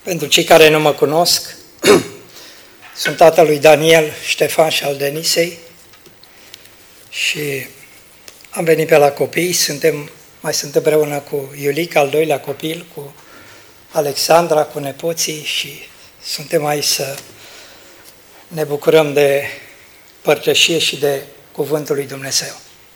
Pentru cei care nu mă cunosc, sunt tatăl lui Daniel, Ștefan și al Denisei și am venit pe la copii, mai sunt împreună cu Iulica, al doilea copil, cu Alexandra, cu nepoții și suntem aici să ne bucurăm de părtășie și de Cuvântul lui Dumnezeu.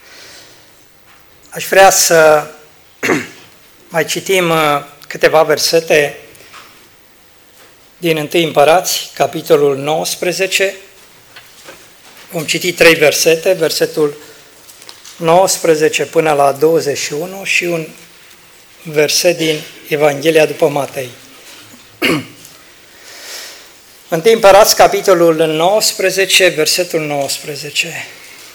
Aș vrea să mai citim câteva versete din 1 Împărați, capitolul 19. Vom citi 3 versete, versetul 19 până la 21 și un verset din Evanghelia după Matei. 1 Împărați, capitolul 19, versetul 19.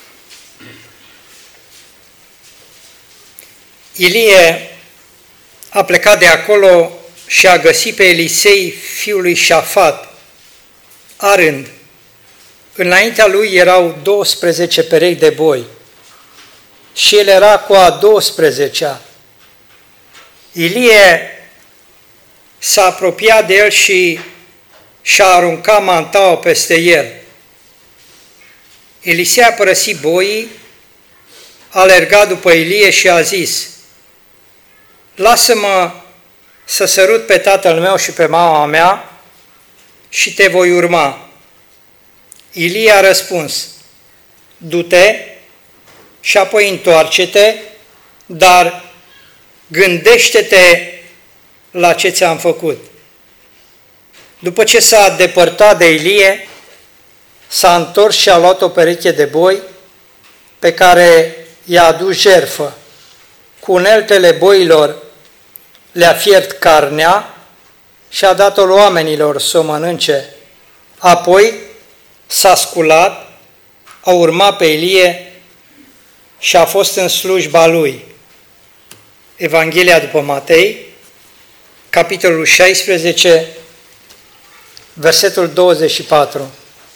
Ilie a plecat de acolo și a găsit pe Elisei, fiul lui Șafat, arând. Înaintea lui erau 12 perechi de boi și el era cu a 12-a. Ilie s-a apropiat de el și și-a aruncat mantaua peste el. Elisei a părăsit boii, a alergat după Ilie și a zis: lasă-mă să sărut pe tatăl meu și pe mama mea și te voi urma. Ilie a răspuns: du-te și apoi întoarce-te, dar gândește-te la ce ți-am făcut. După ce s-a depărtat de Ilie, s-a întors și a luat o pereche de boi pe care i-a adus jertfă. Cu uneltele boilor le-a fiert carnea și a dat-o oamenilor să o mănânce. Apoi s-a sculat, a urmat pe Ilie și a fost în slujba lui. Evanghelia după Matei, capitolul 16, versetul 24.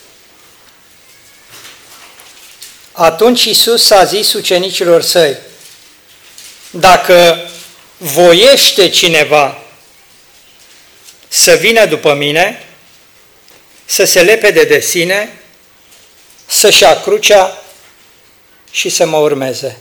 Atunci Iisus a zis ucenicilor săi: dacă voiește cineva să vină după mine, să se lepede de sine, să-și ia crucea și să mă urmeze.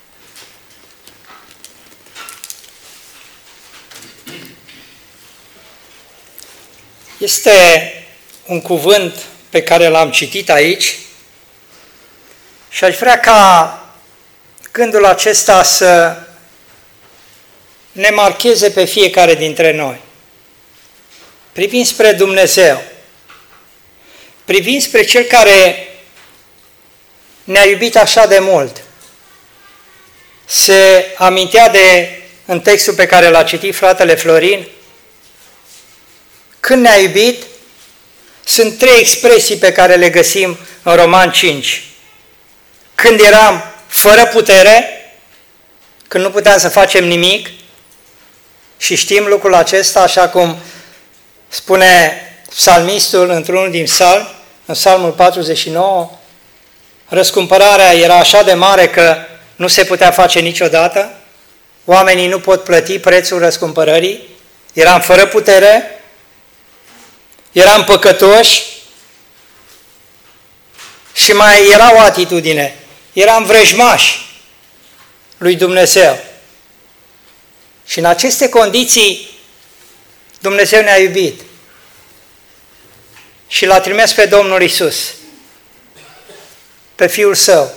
Este un cuvânt pe care l-am citit aici și aș vrea ca gândul acesta să ne marcheze pe fiecare dintre noi. Privind spre Dumnezeu, privind spre Cel care ne-a iubit așa de mult, se amintea în textul pe care l-a citit fratele Florin, când ne-a iubit, sunt 3 expresii pe care le găsim în Roman 5. Când eram fără putere, când nu puteam să facem nimic, și știm lucrul acesta, așa cum spune psalmistul într-unul din psalmi, în psalmul 49, răscumpărarea era așa de mare că nu se putea face niciodată, oamenii nu pot plăti prețul răscumpărării, eram fără putere, eram păcătoși și mai era o atitudine, eram vrăjmași lui Dumnezeu. Și în aceste condiții Dumnezeu ne-a iubit și l-a trimis pe Domnul Iisus, pe Fiul Său,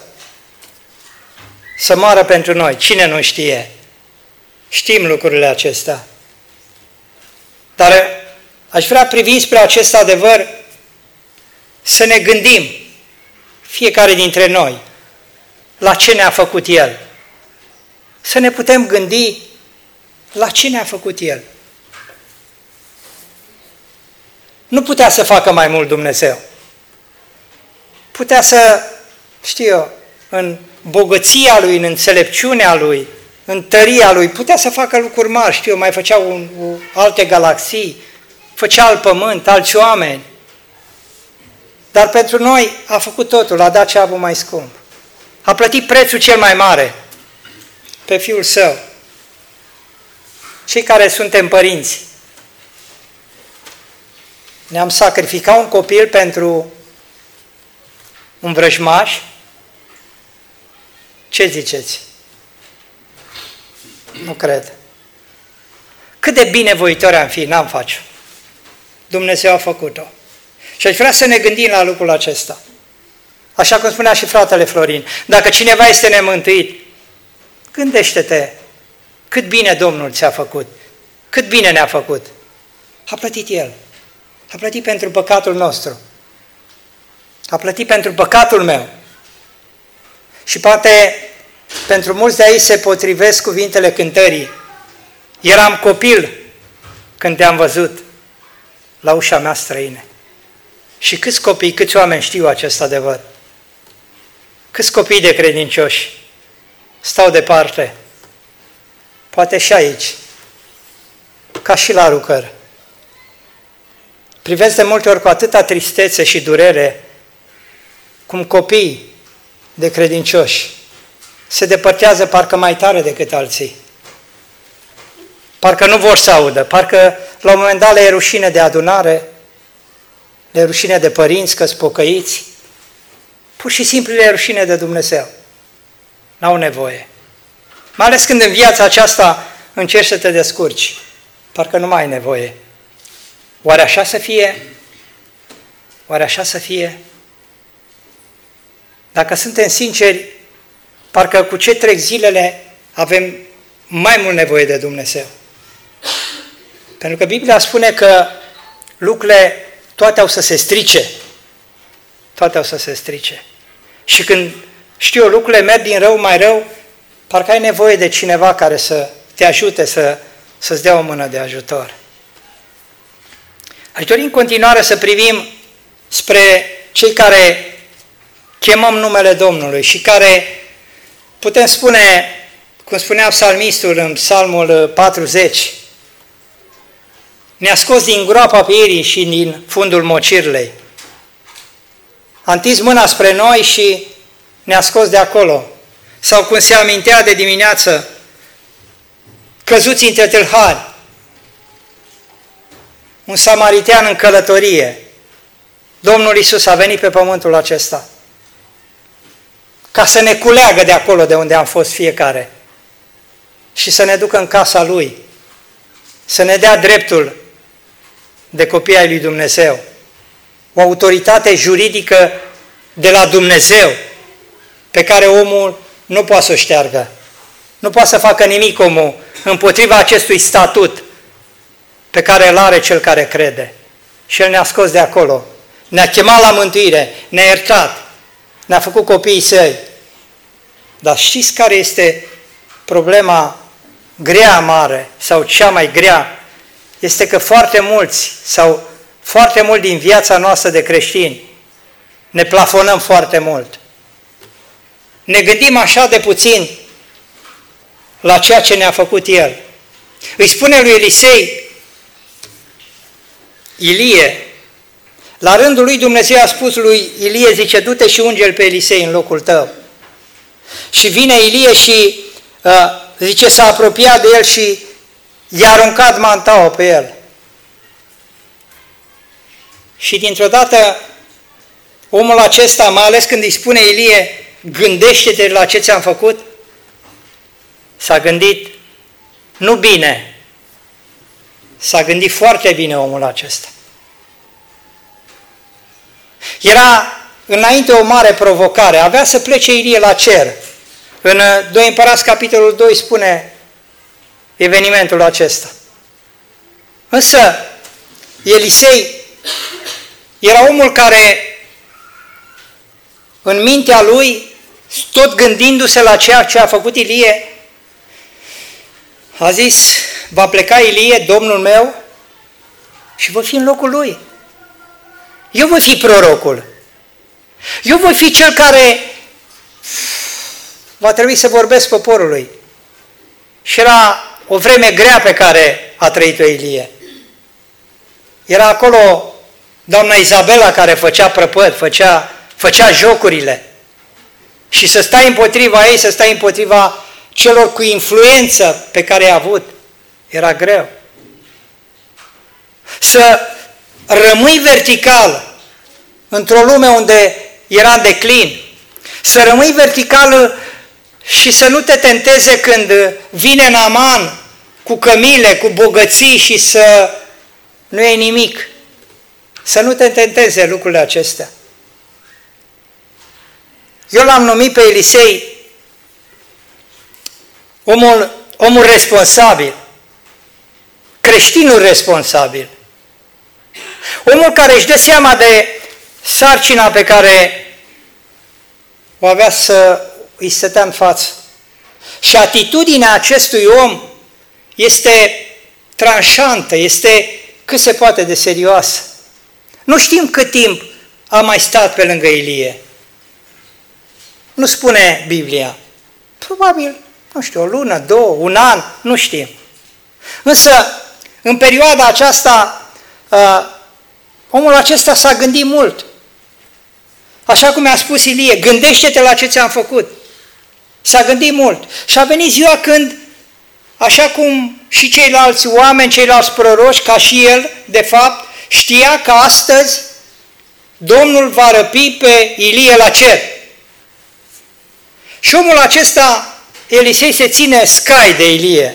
să moară pentru noi. Cine nu știe? Știm lucrurile acestea. Dar aș vrea, privind spre acest adevăr, să ne gândim, fiecare dintre noi, la ce ne-a făcut El. Să ne putem gândi la ce ne-a făcut El. Nu putea să facă mai mult Dumnezeu. Putea să, în bogăția Lui, în înțelepciunea Lui, în tăria Lui, putea să facă lucruri mari, mai făcea alte galaxii, făcea alt pământ, alți oameni. Dar pentru noi a făcut totul, a dat ce a avut mai scump. A plătit prețul cel mai mare pe Fiul Său. Cei care suntem părinți, Ne-am sacrificat un copil pentru un vrăjmaș? Ce ziceți? Nu cred. Cât de binevoitori am fi, n-am face. Dumnezeu a făcut-o. Și aș vrea să ne gândim la lucrul acesta. Așa cum spunea și fratele Florin, dacă cineva este nemântuit, gândește-te cât bine Domnul ți-a făcut, cât bine ne-a făcut. A plătit El. A plătit pentru păcatul nostru. A plătit pentru păcatul meu. Și poate pentru mulți de aici se potrivesc cuvintele cântării. Eram copil când te-am văzut la ușa mea străine. Și câți copii, câți oameni știu acest adevăr? Câți copii de credincioși stau departe? Poate și aici, ca și la Rucăr. Privesc de multe ori cu atâta tristețe și durere cum copiii de credincioși se depărtează parcă mai tare decât alții. Parcă nu vor să audă, parcă la un moment dat le e rușine de adunare, le e rușine de părinți că-s pocăiți, pur și simplu le e rușine de Dumnezeu. N-au nevoie. Mai ales când în viața aceasta încerci să te descurci, parcă nu mai ai nevoie. Oare așa să fie? Oare așa să fie? Dacă suntem sinceri, parcă cu ce trec zilele avem mai mult nevoie de Dumnezeu. Pentru că Biblia spune că lucrurile toate au să se strice. Toate au să se strice. Și când, știu eu, lucrurile merg din rău mai rău, parcă ai nevoie de cineva care să te ajute, să-ți dea o mână de ajutor. Aș dori în continuare să privim spre cei care chemăm numele Domnului și care, putem spune, cum spunea psalmistul în Psalmul 40, ne-a scos din groapa pieirii și din fundul mocirlei. A întins mâna spre noi și ne-a scos de acolo. Sau cum se amintea de dimineață, căzuți între tâlhari, un samaritean în călătorie. Domnul Iisus a venit pe pământul acesta ca să ne culeagă de acolo de unde am fost fiecare și să ne ducă în casa Lui, să ne dea dreptul de copii ai lui Dumnezeu, o autoritate juridică de la Dumnezeu pe care omul nu poate să o șteargă. Nu poate să facă nimic omul împotriva acestui statut pe care îl are cel care crede. Și El ne-a scos de acolo, ne-a chemat la mântuire, ne-a iertat, ne-a făcut copiii Săi. Dar știți care este problema grea mare sau cea mai grea? Este că foarte mulți sau foarte mult din viața noastră de creștini ne plafonăm foarte mult. Ne gândim așa de puțin la ceea ce ne-a făcut El. Îi spune lui Ilie, la rândul lui Dumnezeu a spus lui Ilie, zice, du-te și unge-l pe Elisei în locul tău. Și vine Ilie și zice, s-a apropiat de el și i-a aruncat mantaua pe el. Și dintr-o dată omul acesta, mai ales când îi spune Ilie, gândește-te la ce ți-am făcut, s-a gândit nu bine, s-a gândit foarte bine omul acesta. Era înainte o mare provocare, avea să plece Ilie la cer. În 2 Împărați, capitolul 2, spune evenimentul acesta. Însă, Elisei era omul care, în mintea lui, tot gândindu-se la ceea ce a făcut Ilie, a zis, va pleca Ilie, Domnul meu, și voi fi în locul lui. Eu voi fi prorocul. Eu voi fi cel care va trebui să vorbesc poporului. Și era o vreme grea pe care a trăit-o Ilie. Era acolo doamna Izabela care făcea prăpăd, făcea jocurile. Și să stai împotriva ei, să stai împotriva celor cu influență pe care i-a avut, era greu. Să rămâi vertical într-o lume unde era în declin, să rămâi vertical și să nu te tenteze când vine Naaman cu cămile, cu bogății și să nu e nimic. Să nu te tenteze lucrurile acestea. Eu l-am numit pe Elisei omul responsabil, creștinul responsabil, omul care își dă seama de sarcina pe care o avea să îi stătea în față. Și atitudinea acestui om este tranșantă, este cât se poate de serioasă. Nu știm cât timp a mai stat pe lângă Ilie. Nu spune Biblia. Probabil, nu știu, o lună, două, un an, nu știm. Însă, în perioada aceasta, omul acesta s-a gândit mult. Așa cum mi-a spus Ilie, gândește-te la ce ți-am făcut. S-a gândit mult. Și a venit ziua când, așa cum și ceilalți oameni, ceilalți proroși, ca și el, de fapt, știa că astăzi Domnul va răpi pe Ilie la cer. Și omul acesta, Elisei, se ține scai de Ilie.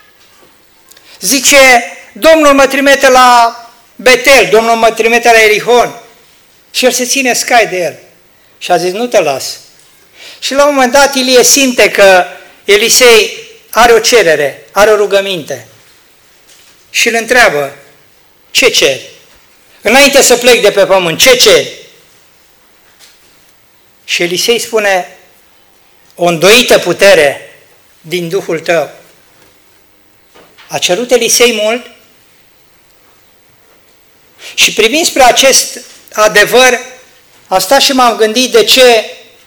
Zice, Domnul mă trimite la Betel, Domnul mă trimite la Erihon. Și el se ține scai de el. Și a zis, nu te las. Și la un moment dat Ilie simte că Elisei are o cerere, are o rugăminte. Și îl întreabă, ce ceri? Înainte să plec de pe pământ, ce ceri? Și Elisei spune, o îndoită putere din Duhul tău. A cerut Elisei mult? Și privind spre acest adevăr, am stat și m-am gândit de ce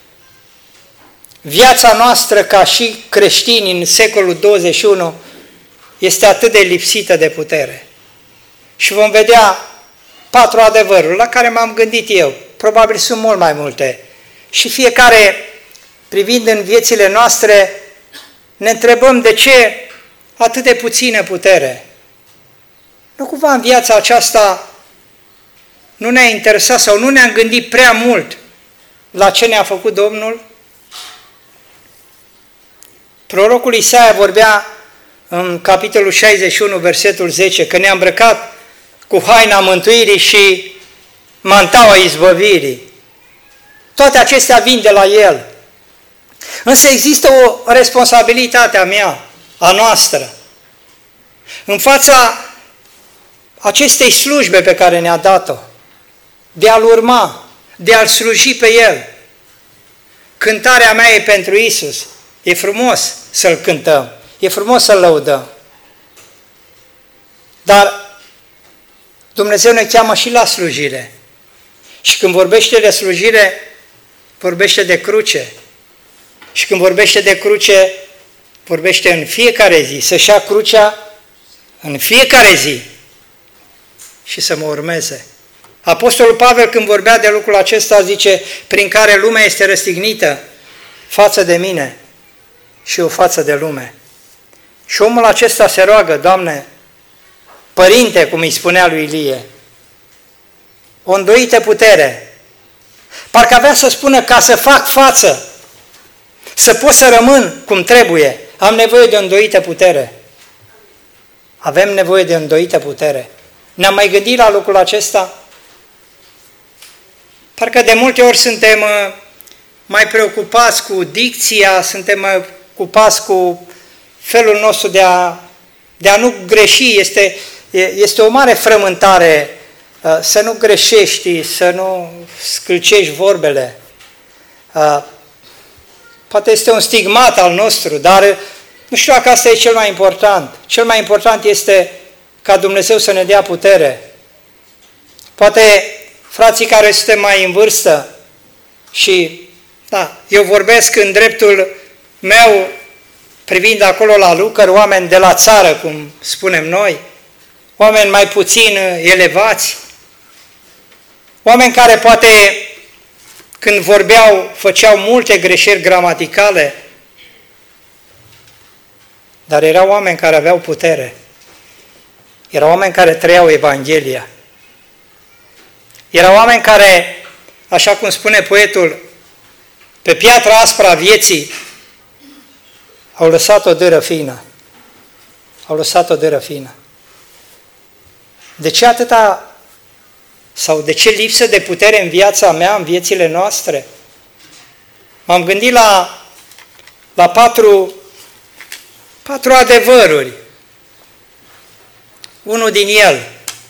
viața noastră ca și creștini în secolul 21 este atât de lipsită de putere. Și vom vedea 4 adevăruri la care m-am gândit eu. Probabil sunt mult mai multe. Și fiecare, privind în viețile noastre, ne întrebăm de ce atât de puțină putere. Nu cumva în viața aceasta nu ne-a interesat sau nu ne-am gândit prea mult la ce ne-a făcut Domnul? Prorocul Isaia vorbea în capitolul 61, versetul 10, că ne-a îmbrăcat cu haina mântuirii și mantaua izbăvirii. Toate acestea vin de la El. Însă există o responsabilitate a mea, a noastră, în fața acestei slujbe pe care ne-a dat-o, de a-L urma, de a-L sluji pe El. Cântarea mea e pentru Iisus. E frumos să-L cântăm, e frumos să-L lăudăm. Dar Dumnezeu ne cheamă și la slujire. Și când vorbește de slujire, vorbește de cruce. Și când vorbește de cruce, vorbește în fiecare zi, să-și ia crucea în fiecare zi și să mă urmeze. Apostolul Pavel, când vorbea de lucrul acesta, zice, prin care lumea este răstignită față de mine și eu față de lume. Și omul acesta se roagă, Doamne, Părinte, cum îi spunea lui Ilie, o îndoită putere. Parcă avea să spună, ca să fac față, să pot să rămân cum trebuie, am nevoie de o îndoită putere. Avem nevoie de o îndoită putere. Ne-am mai gândit la lucrul acesta? Parcă de multe ori suntem mai preocupați cu dicția, suntem mai preocupați cu felul nostru de a nu greși. Este o mare frământare să nu greșești, să nu scâlcești vorbele. Poate este un stigmat al nostru, dar nu știu dacă asta e cel mai important. Cel mai important este ca Dumnezeu să ne dea putere. Poate frații care suntem mai în vârstă și, da, eu vorbesc în dreptul meu, privind acolo la lucrări, oameni de la țară, cum spunem noi, oameni mai puțin elevați, oameni care poate când vorbeau făceau multe greșeli gramaticale, dar erau oameni care aveau putere. Erau oameni care trăiau Evanghelia. Erau oameni care, așa cum spune poetul, pe piatra aspră a vieții, au lăsat o dâră fină. Au lăsat o dâră fină. De ce atâta, sau de ce lipsă de putere în viața mea, în viețile noastre? M-am gândit la patru adevăruri. Unul din el.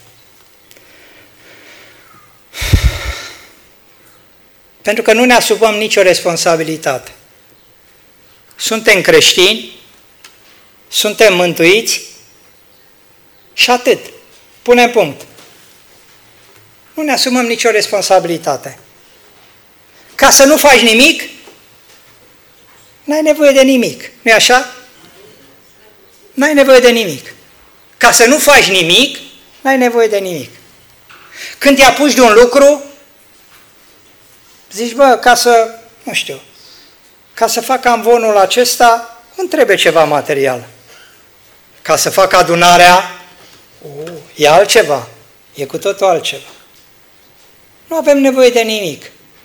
Pentru că nu ne asumăm nicio responsabilitate. Suntem creștini, suntem mântuiți și atât. Punem punct. Nu ne asumăm nicio responsabilitate. Ca să nu faci nimic, n-ai nevoie de nimic. Nu-i așa? N-ai nevoie de nimic. Ca să nu faci nimic, n-ai nevoie de nimic. Când te apuci de un lucru, zici, bă, ca să fac amvonul acesta, îmi trebuie ceva material. Ca să fac adunarea, e altceva, e cu totul altceva. Nu avem nevoie de nimic.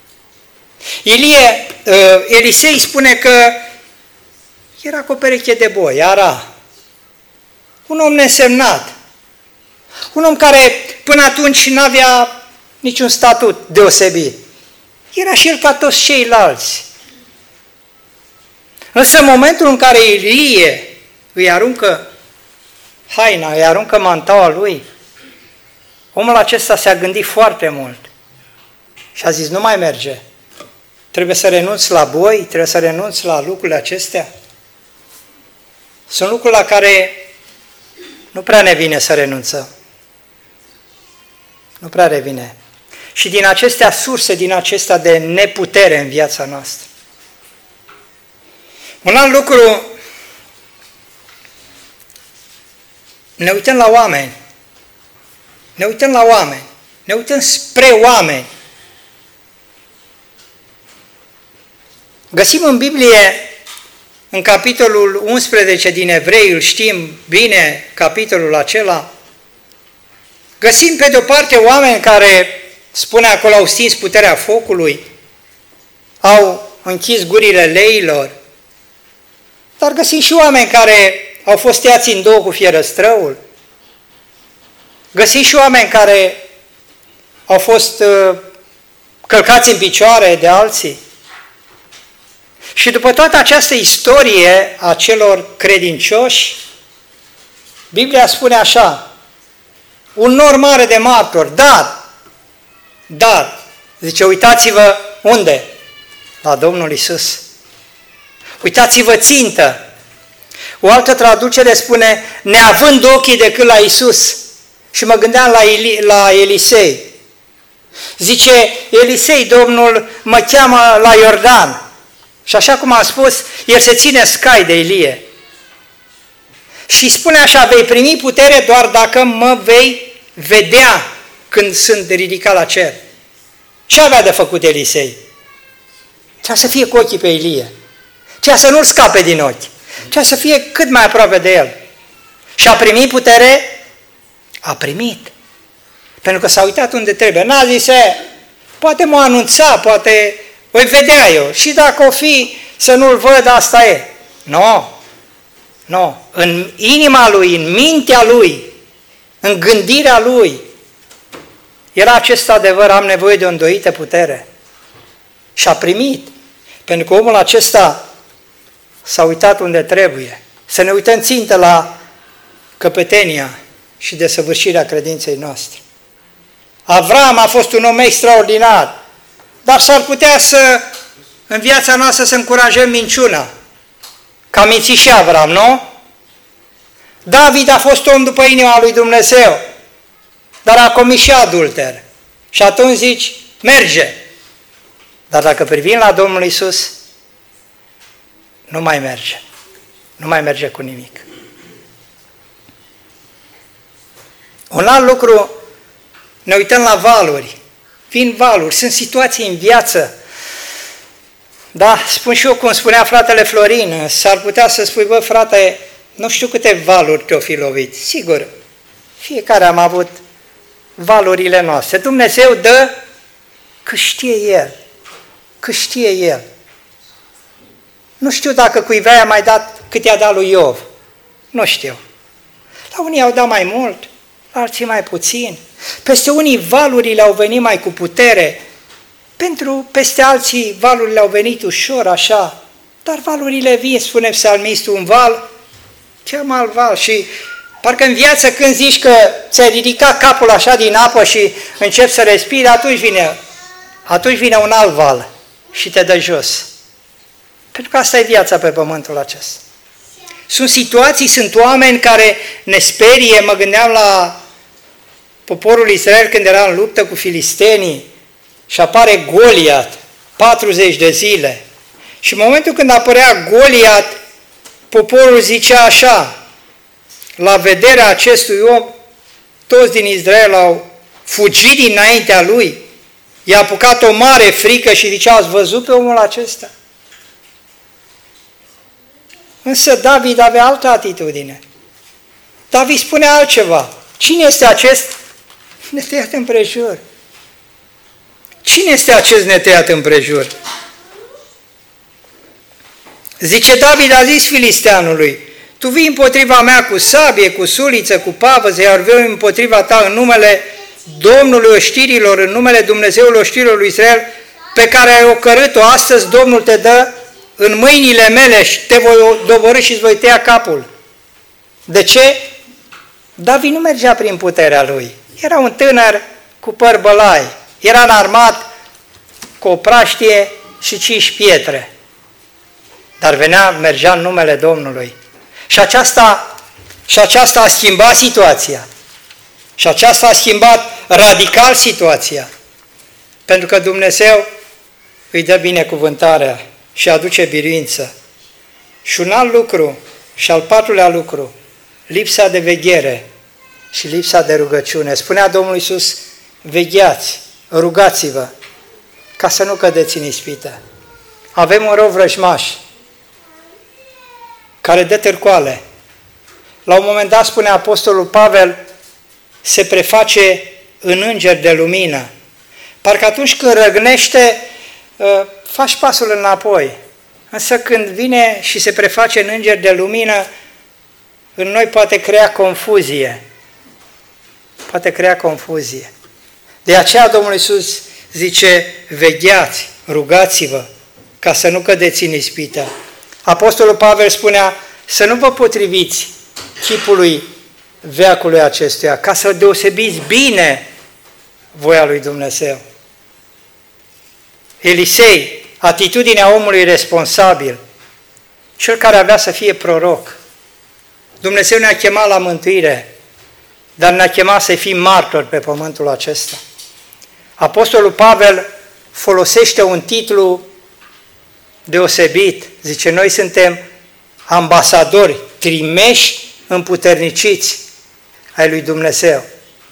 Elisei spune că era cu o pereche de boi, Ara. Un om nesemnat. Un om care până atunci n-avea niciun statut deosebit. Era și el ca toți ceilalți. Însă în momentul în care Ilie îi aruncă haina, îi aruncă mantaua lui, omul acesta s-a gândit foarte mult și a zis, nu mai merge. Trebuie să renunț la boi, trebuie să renunț la lucrurile acestea. Sunt lucruri la care nu prea ne vine să renunțăm. Nu prea revine. Și din acestea surse, din acestea de neputere în viața noastră. Un alt lucru, ne uităm la oameni. Ne uităm la oameni. Ne uităm spre oameni. Găsim în Biblie, în capitolul 11 din Evrei, îl știm bine, capitolul acela, găsim pe de-o parte oameni care, spune acolo, au stins puterea focului, au închis gurile leilor, dar găsim și oameni care au fost tăiați în două cu fierăstrăul, găsim și oameni care au fost călcați în picioare de alții. Și după toată această istorie a celor credincioși, Biblia spune așa, un nor mare de martori, dar, zice, uitați-vă unde? La Domnul Iisus. Uitați-vă țintă. O altă traducere spune, neavând ochii decât la Iisus. Și mă gândeam la Elisei. Zice, Elisei, Domnul mă cheamă la Iordan. Și așa cum am spus, el se ține scai de Ilie. Și spune așa, vei primi putere doar dacă mă vei vedea când sunt ridicat la cer. Ce avea de făcut Elisei? Trebuia să fie cu ochii pe Ilie. Trebuia să nu-l scape din ochi. Trebuia să fie cât mai aproape de el. Și a primit putere? A primit. Pentru că s-a uitat unde trebuie. N-a zis, poate m-a anunțat, poate voi vedea eu. Și dacă o fi să nu-l văd, asta e. Nu. În inima lui, în mintea lui, în gândirea lui, era acest adevăr, am nevoie de o îndoită putere. Și a primit. Pentru că omul acesta s-a uitat unde trebuie. Să ne uităm țintă la căpetenia și desăvârșirea credinței noastre. Avram a fost un om extraordinar, dar s-ar putea în viața noastră să încurajăm minciuna. Că a mințit și Avram, nu? David a fost om după inima lui Dumnezeu, dar a comis și adulter. Și atunci zici, merge. Dar dacă privim la Domnul Iisus, nu mai merge. Nu mai merge cu nimic. Un alt lucru, ne uităm la valuri. Vin valuri, sunt situații în viață. Da, spun și eu cum spunea fratele Florin, s-ar putea să spui, bă, frate, nu știu câte valuri te-o fi lovit. Sigur, fiecare am avut valurile noastre. Dumnezeu dă că știe El. Că știe El. Nu știu dacă cuiva i-a mai dat cât i-a dat lui Iov. Nu știu. La unii au dat mai mult, la alții mai puțin. Peste unii valurile au venit mai cu putere, peste alții valurile au venit ușor, așa. Dar valurile vin, spune psalmistul, un val cheamă alt val. Și parcă în viață când zici că ți-ai ridicat capul așa din apă și începi să respiri, atunci vine un alt val și te dă jos. Pentru că asta e viața pe pământul acesta. Sunt situații, sunt oameni care ne sperie. Mă gândeam la poporul Israel când era în luptă cu filistenii și apare Goliat, 40 de zile. Și în momentul când apărea Goliat, poporul zicea așa, la vederea acestui om, toți din Israel au fugit dinaintea lui, i-a apucat o mare frică și zicea, ați văzut pe omul acesta? Însă David avea altă atitudine. David spune altceva. Cine este acest netăiat împrejur? Cine este acest netăiat împrejur? Zice David, a zis filisteanului, tu vii împotriva mea cu sabie, cu suliță, cu pavăză, iar eu împotriva ta în numele Domnului oștirilor, în numele Dumnezeului oștirilor lui Israel, pe care ai ocărât-o astăzi, Domnul te dă în mâinile mele și te voi doborî și îți voi tăia capul. De ce? David nu mergea prin puterea lui. Era un tânăr cu păr bălai. Era înarmat cu o praștie și 5 pietre. Dar mergea în numele Domnului. Și aceasta a schimbat situația. Și aceasta a schimbat radical situația. Pentru că Dumnezeu îi dă binecuvântarea și aduce biruință. Și un alt lucru, și al patrulea lucru, lipsa de veghere și lipsa de rugăciune. Spunea Domnul Iisus, vegheați, rugați-vă, ca să nu cădeți în ispită. Avem un rău vrăjmaș care dă târcoale. La un moment dat, spune Apostolul Pavel, se preface în înger de lumină. Parcă atunci când răgnește, faci pasul înapoi. Însă când vine și se preface în înger de lumină, în noi poate crea confuzie. Poate crea confuzie. De aceea Domnul Iisus zice, vegheați, rugați-vă, ca să nu cădeți în ispită. Apostolul Pavel spunea, să nu vă potriviți chipului veacului acestuia, ca să deosebiți bine voia lui Dumnezeu. Elisei, atitudinea omului responsabil, cel care avea să fie proroc. Dumnezeu ne-a chemat la mântuire, dar ne-a chemat să fim martori pe pământul acesta. Apostolul Pavel folosește un titlu deosebit. Zice, noi suntem ambasadori, trimeși împuterniciți ai lui Dumnezeu.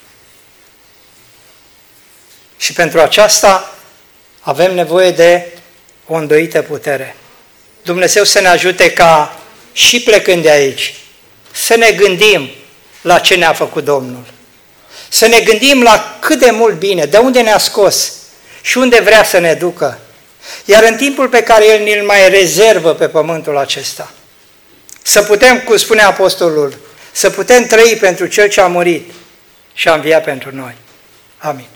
Și pentru aceasta avem nevoie de o îndoită putere. Dumnezeu să ne ajute ca și plecând de aici, să ne gândim la ce ne-a făcut Domnul. Să ne gândim la cât de mult bine, de unde ne-a scos și unde vrea să ne ducă. Iar în timpul pe care El ne-l mai rezervă pe pământul acesta, să putem, cum spune Apostolul, să putem trăi pentru Cel ce a murit și a înviat pentru noi. Amin.